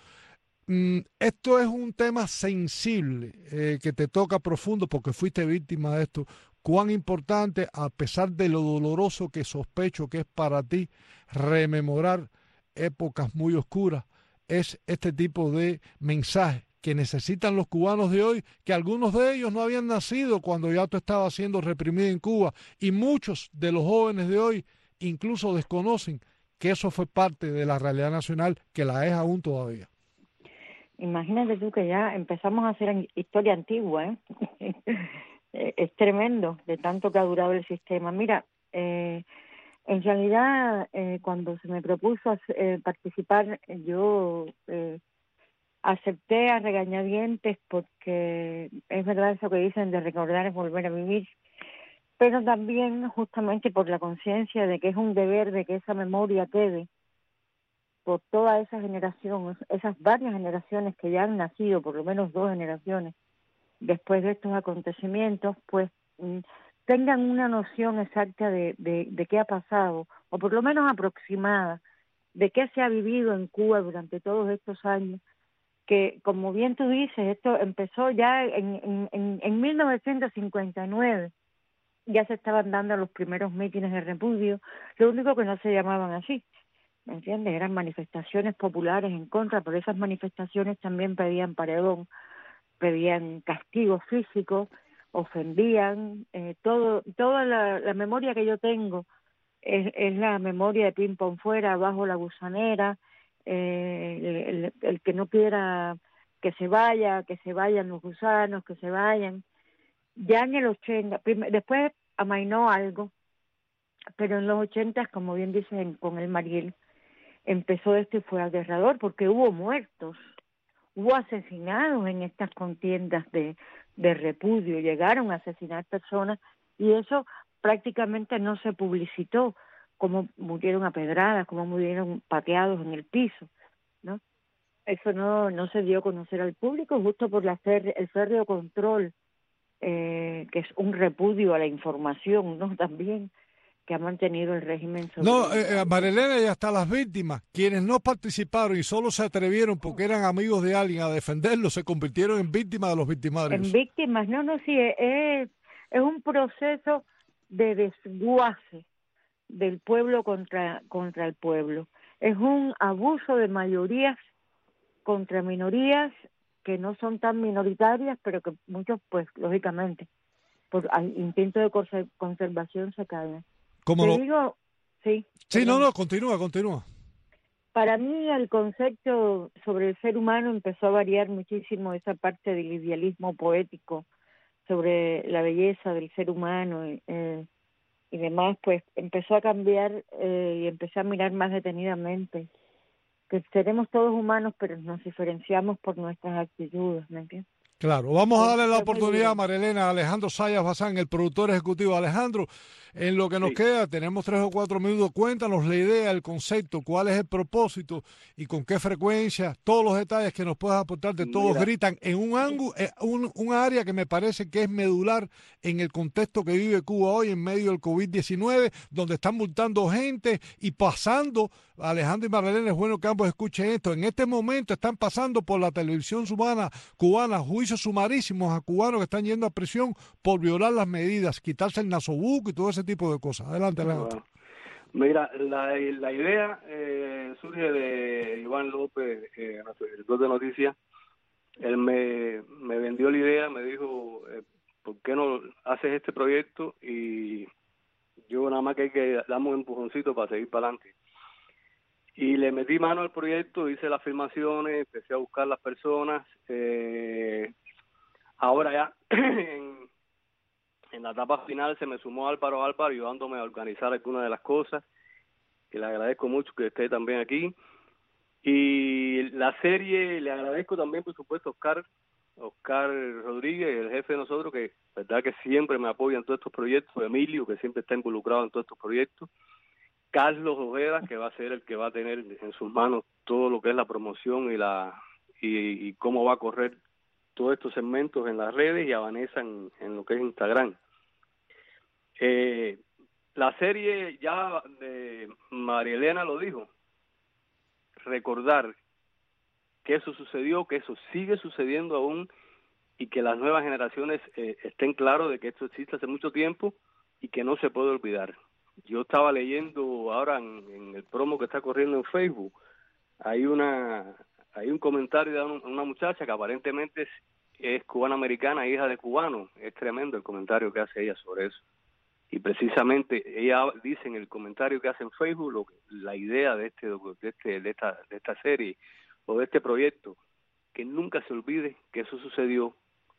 Speaker 3: Esto es un tema sensible que te toca profundo porque fuiste víctima de esto. Cuán importante, a pesar de lo doloroso que sospecho que es para ti rememorar épocas muy oscuras, es este tipo de mensaje que necesitan los cubanos de hoy, que algunos de ellos no habían nacido cuando ya tú estabas siendo reprimido en Cuba, y muchos de los jóvenes de hoy incluso desconocen que eso fue parte de la realidad nacional, que la es aún todavía.
Speaker 16: Imagínate tú que ya empezamos a hacer historia antigua, ¿eh? Es tremendo de tanto que ha durado el sistema. Mira, en realidad cuando se me propuso participar, yo acepté a regañadientes porque es verdad eso que dicen de recordar es volver a vivir, pero también justamente por la conciencia de que es un deber de que esa memoria quede por toda esa generación, esas varias generaciones que ya han nacido, por lo menos 2 generaciones, después de estos acontecimientos, pues tengan una noción exacta de qué ha pasado, o por lo menos aproximada, de qué se ha vivido en Cuba durante todos estos años, que como bien tú dices, esto empezó ya en 1959, ya se estaban dando los primeros mítines de repudio, lo único que no se llamaban así, ¿me entiendes? Eran manifestaciones populares en contra, pero esas manifestaciones también pedían paredón, pedían castigos físicos, ofendían, toda la memoria que yo tengo es la memoria de Ping Pong Fuera, Bajo la Gusanera, el que no quiera que se vayan los gusanos, que se vayan. Ya en el 80, después amainó algo, pero en los 80, como bien dicen con el Mariel, empezó esto y fue aterrador porque hubo muertos, hubo asesinados en estas contiendas de repudio, llegaron a asesinar personas y eso prácticamente no se publicitó, como murieron a pedradas, como murieron pateados en el piso, ¿no? Eso no se dio a conocer al público justo por el férreo control, que es un repudio a la información, ¿no? También que ha mantenido el régimen sobre
Speaker 3: Marilena, y hasta las víctimas, quienes no participaron y solo se atrevieron porque eran amigos de alguien a defenderlo, se convirtieron en víctimas de los victimarios.
Speaker 16: En víctimas, sí, es un proceso de desguace del pueblo contra el pueblo. Es un abuso de mayorías contra minorías que no son tan minoritarias, pero que muchos, pues, lógicamente, por intento de conservación se caen.
Speaker 3: ¿Cómo no?
Speaker 16: Digo, sí.
Speaker 3: Sí, continúa.
Speaker 16: Para mí el concepto sobre el ser humano empezó a variar muchísimo, esa parte del idealismo poético sobre la belleza del ser humano y demás, pues empezó a cambiar y empecé a mirar más detenidamente que seremos todos humanos, pero nos diferenciamos por nuestras actitudes, ¿me entiendes?
Speaker 3: Claro, vamos a darle la oportunidad a Marilena, a Alejandro Sayas Bazán, el productor ejecutivo. Alejandro, en lo que nos queda, tenemos 3 o 4 minutos, cuéntanos la idea, el concepto, cuál es el propósito y con qué frecuencia, todos los detalles que nos puedas aportar de Todos Gritan, en un ángulo, un área que me parece que es medular en el contexto que vive Cuba hoy en medio del COVID-19, donde están multando gente y pasando, Alejandro y Marilena, es bueno que ambos escuchen esto, en este momento están pasando por la televisión cubana juicios sumarísimos a cubanos que están yendo a prisión por violar las medidas, quitarse el nasobuco y todo ese tipo de cosas. Adelante, Alejandro.
Speaker 5: Mira, la idea surge de Iván López, nuestro director de noticias. Él me vendió la idea, me dijo, ¿por qué no haces este proyecto? Y yo nada más que hay que darme un empujoncito para seguir para adelante. Y le metí mano al proyecto, hice las filmaciones, empecé a buscar las personas. Ahora ya en la etapa final se me sumó Álvaro ayudándome a organizar algunas de las cosas, que le agradezco mucho que esté también aquí. Y la serie, le agradezco también, por supuesto, a Oscar Rodríguez, el jefe de nosotros, que verdad que siempre me apoya en todos estos proyectos, Emilio, que siempre está involucrado en todos estos proyectos, Carlos Ojeda, que va a ser el que va a tener en sus manos todo lo que es la promoción y cómo va a correr todos estos segmentos en las redes, y a Vanessa en lo que es Instagram. La serie, ya María Elena lo dijo, recordar que eso sucedió, que eso sigue sucediendo aún, y que las nuevas generaciones estén claros de que esto existe hace mucho tiempo y que no se puede olvidar. Yo estaba leyendo ahora en el promo que está corriendo en Facebook, hay un comentario de una muchacha que aparentemente es cubana-americana, hija de cubano. Es tremendo el comentario que hace ella sobre eso. Y precisamente ella dice en el comentario que hace en Facebook la idea de esta serie o de este proyecto, que nunca se olvide que eso sucedió.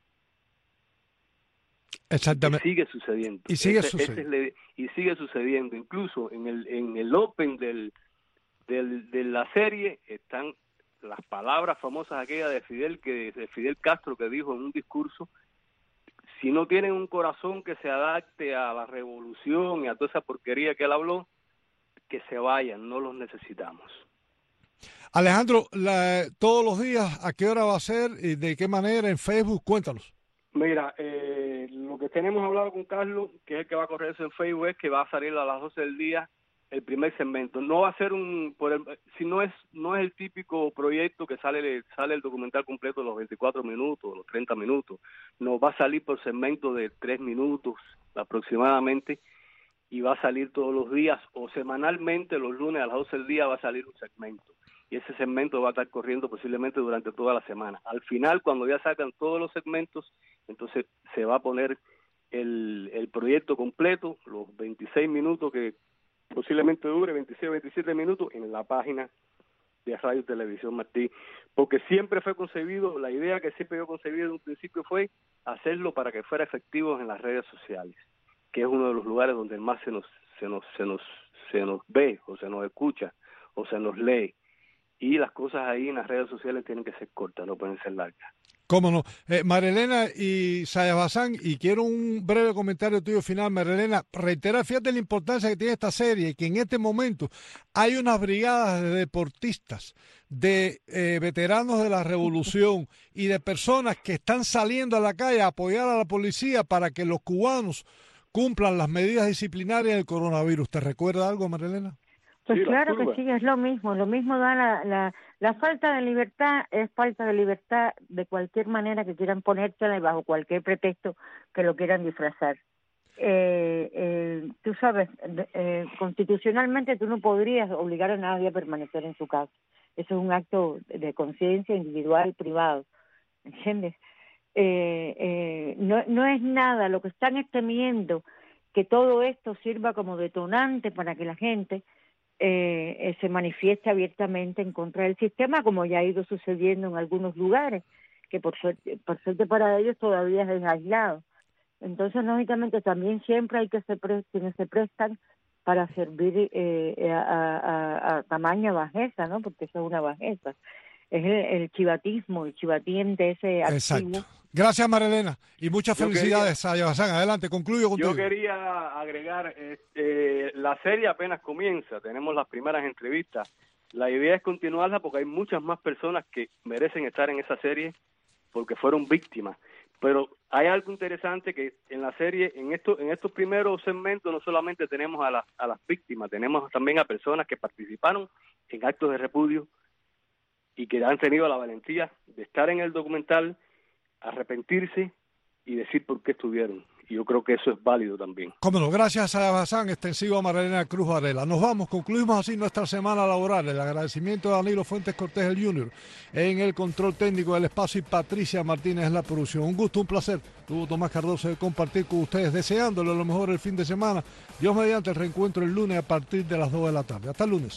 Speaker 3: Exactamente.
Speaker 5: Y sigue sucediendo.
Speaker 3: Y
Speaker 5: sigue sucediendo. Incluso en el open de la serie están las palabras famosas aquellas de Fidel Castro, que dijo en un discurso: si no tienen un corazón que se adapte a la revolución y a toda esa porquería que él habló, que se vayan, no los necesitamos.
Speaker 3: Alejandro, todos los días, ¿a qué hora va a ser y de qué manera en Facebook? Cuéntanos.
Speaker 15: Mira, lo que tenemos hablado con Carlos, que es el que va a correr eso en Facebook, es que va a salir a las 12 del día el primer segmento. No va a ser si no es el típico proyecto que sale el documental completo de los 24 minutos, los 30 minutos. No, va a salir por segmento de 3 minutos aproximadamente, y va a salir todos los días o semanalmente, los lunes a las 12 del día va a salir un segmento. Y ese segmento va a estar corriendo posiblemente durante toda la semana. Al final, cuando ya sacan todos los segmentos, entonces se va a poner el proyecto completo, los 26 minutos que posiblemente dure, 26 o 27 minutos, en la página de Radio y Televisión Martí. Porque siempre fue concebido, la idea que siempre yo concebí desde un principio fue hacerlo para que fuera efectivo en las redes sociales, que es uno de los lugares donde más se nos ve, o se nos escucha, o se nos lee. Y las cosas ahí en las redes sociales tienen que ser cortas, no pueden ser largas.
Speaker 3: ¿Cómo no? Marilena y Sayabazán, y quiero un breve comentario tuyo final, Marilena. Reiterar, fíjate la importancia que tiene esta serie, y que en este momento hay unas brigadas de deportistas, de veteranos de la revolución y de personas que están saliendo a la calle a apoyar a la policía para que los cubanos cumplan las medidas disciplinarias del coronavirus. ¿Te recuerda algo, Marilena?
Speaker 16: Pues sí, claro que sí, es lo mismo da la falta de libertad, es falta de libertad de cualquier manera que quieran ponértela y bajo cualquier pretexto que lo quieran disfrazar. Tú sabes, constitucionalmente tú no podrías obligar a nadie a permanecer en su casa. Eso es un acto de conciencia individual y privado, ¿entiendes? No es nada, lo que están es temiendo que todo esto sirva como detonante para que la gente se manifieste abiertamente en contra del sistema, como ya ha ido sucediendo en algunos lugares, que por suerte para ellos todavía es aislado. Entonces, lógicamente, también siempre hay quienes se prestan para servir a tamaña bajeza, ¿no? Porque eso es una bajeza. Es el chivatismo, el chivatín de ese activo.
Speaker 3: Exacto. Gracias, Marilena, y muchas felicidades, Sayabazán. Adelante, concluyo contigo.
Speaker 15: Yo quería agregar, la serie apenas comienza, tenemos las primeras entrevistas. La idea es continuarla porque hay muchas más personas que merecen estar en esa serie porque fueron víctimas. Pero hay algo interesante que en la serie, en estos primeros segmentos, no solamente tenemos a las víctimas, tenemos también a personas que participaron en actos de repudio y que han tenido la valentía de estar en el documental, arrepentirse y decir por qué estuvieron. Y yo creo que eso es válido también.
Speaker 3: Cómo no, gracias a Bazán, extensivo a Marilena Cruz Varela. Nos vamos, concluimos así nuestra semana laboral. El agradecimiento a Danilo Fuentes Cortés el Jr. en el control técnico del espacio y Patricia Martínez en la producción. Un gusto, un placer. Tuvo Tomás Cardoso de compartir con ustedes, deseándole lo mejor el fin de semana. Dios mediante, el reencuentro el lunes a partir de las 2 de la tarde. Hasta el lunes.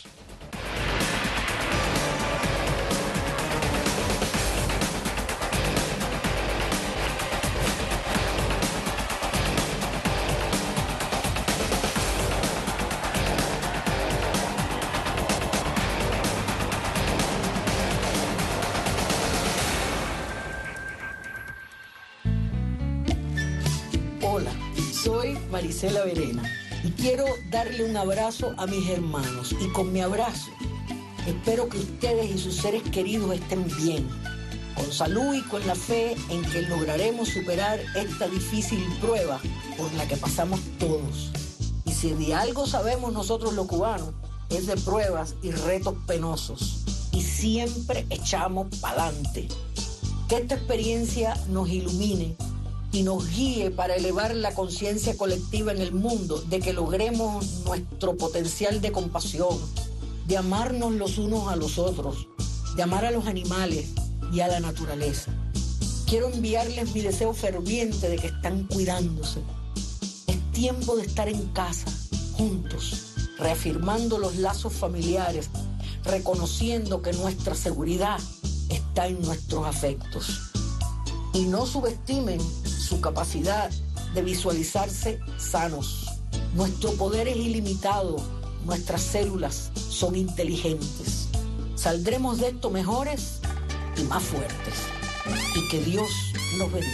Speaker 17: Marisela Verena, y quiero darle un abrazo a mis hermanos, y con mi abrazo espero que ustedes y sus seres queridos estén bien, con salud y con la fe en que lograremos superar esta difícil prueba por la que pasamos todos. Y si de algo sabemos nosotros los cubanos, es de pruebas y retos penosos, y siempre echamos pa'lante. Que esta experiencia nos ilumine y nos guíe para elevar la conciencia colectiva en el mundo, de que logremos nuestro potencial de compasión, de amarnos los unos a los otros, de amar a los animales y a la naturaleza. Quiero enviarles mi deseo ferviente de que están cuidándose. Es tiempo de estar en casa, juntos, reafirmando los lazos familiares, reconociendo que nuestra seguridad está en nuestros afectos. Y no subestimen su capacidad de visualizarse sanos. Nuestro poder es ilimitado, nuestras células son inteligentes. Saldremos de esto mejores y más fuertes. Y que Dios nos bendiga.